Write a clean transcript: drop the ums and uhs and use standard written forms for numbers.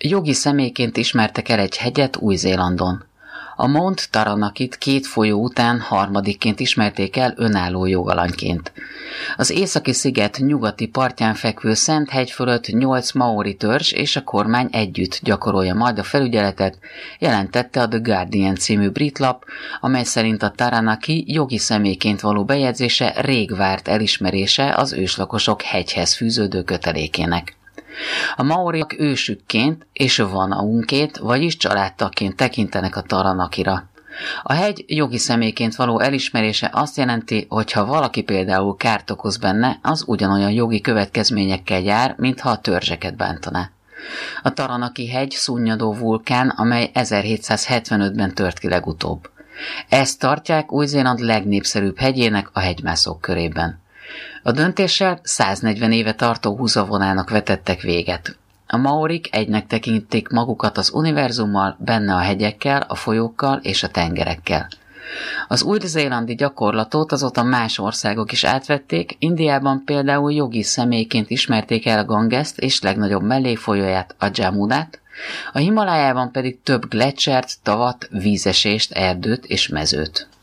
jogi személyként ismertek el egy hegyet Új-Zélandon. A Mount Taranakit 2 folyó után harmadikként ismerték el önálló jogalanyként. Az északi sziget nyugati partján fekvő Szent hegy fölött 8 maori törzs és a kormány együtt gyakorolja majd a felügyeletet, jelentette a The Guardian című brit lap, amely szerint a Taranaki jogi személyként való bejegyzése rég várt elismerése az őslakosok hegyhez fűződő kötelékének. A maoriak ősükként és vanaunkét, vagyis családtagként tekintenek a Taranakira. A hegy jogi személyként való elismerése azt jelenti, hogy ha valaki például kárt okoz benne, az ugyanolyan jogi következményekkel jár, mintha a törzseket bántaná. A Taranaki hegy szunnyadó vulkán, amely 1775-ben tört ki legutóbb. Ezt tartják Új-Zéland legnépszerűbb hegyének a hegymászók körében. A döntéssel 140 éve tartó húzavonának vetettek véget. A maorik egynek tekintik magukat az univerzummal, benne a hegyekkel, a folyókkal és a tengerekkel. Az új-zélandi gyakorlatot azóta más országok is átvették, Indiában például jogi személyként ismerték el a Gangest és legnagyobb mellékfolyóját, a Jammunát, a Himalájában pedig több gleccselt, tavat, vízesést, erdőt és mezőt.